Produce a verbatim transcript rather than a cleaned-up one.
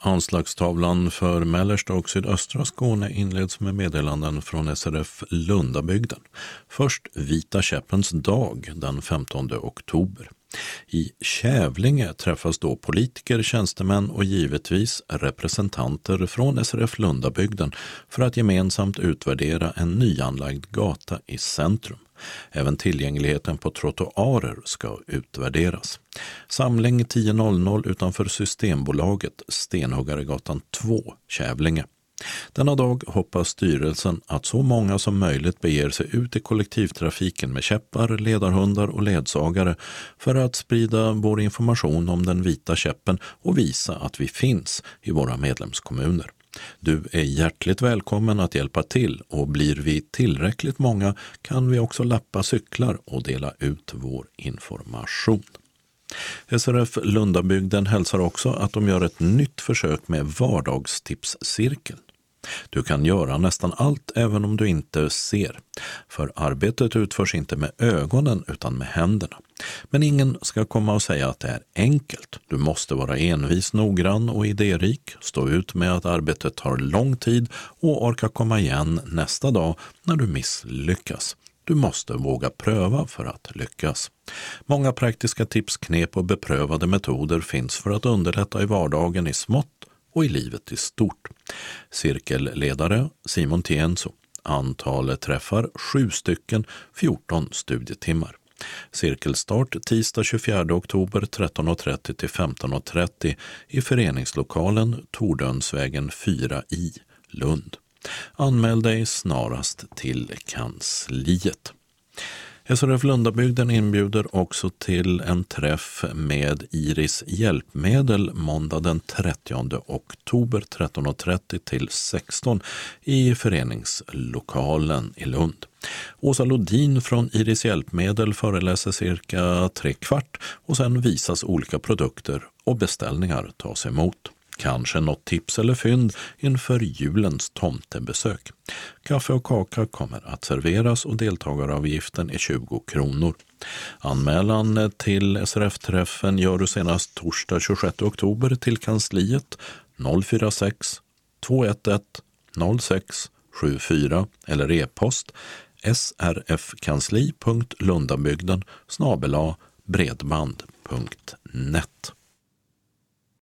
Anslagstavlan för mellersta och sydöstra Skåne inleds med meddelanden från S R F Lundabygden. Först Vita käppens dag den femtonde oktober. I Kävlinge träffas då politiker, tjänstemän och givetvis representanter från S R F Lundabygden för att gemensamt utvärdera en nyanlagd gata i centrum. Även tillgängligheten på trottoarer ska utvärderas. Samling tio noll noll utanför Systembolaget, Stenhuggaregatan två, Kävlinge. Denna dag hoppas styrelsen att så många som möjligt beger sig ut i kollektivtrafiken med käppar, ledarhundar och ledsagare för att sprida vår information om den vita käppen och visa att vi finns i våra medlemskommuner. Du är hjärtligt välkommen att hjälpa till, och blir vi tillräckligt många kan vi också lappa cyklar och dela ut vår information. S R F Lundabygden hälsar också att de gör ett nytt försök med vardagstipscirkeln. Du kan göra nästan allt även om du inte ser, för arbetet utförs inte med ögonen utan med händerna. Men ingen ska komma och säga att det är enkelt. Du måste vara envis, noggrann och idérik, stå ut med att arbetet tar lång tid och orka komma igen nästa dag när du misslyckas. Du måste våga pröva för att lyckas. Många praktiska tips, knep och beprövade metoder finns för att underlätta i vardagen i smått och i livet i stort. Cirkelledare Simon Tienso. Antalet träffar sju stycken, fjorton studietimmar. Cirkelstart tisdag tjugofjärde oktober tretton och trettio till femton och trettio i föreningslokalen Tordönsvägen fyra i Lund. Anmäl dig snarast till kansliet. S R F Lundabygden inbjuder också till en träff med Iris hjälpmedel måndag den trettionde oktober tretton och trettio till sexton i föreningslokalen i Lund. Åsa Lodin från Iris hjälpmedel föreläser cirka tre kvart och sen visas olika produkter och beställningar tas emot. Kanske något tips eller fynd inför julens tomtebesök. Kaffe och kaka kommer att serveras och deltagaravgiften är tjugo kronor. Anmälan till S R F-träffen gör du senast torsdag tjugosjätte oktober till kansliet noll fyra sex två ett ett noll sex sju fyra eller e-post srfkansli punkt lundabygden snabel-a bredband punkt net.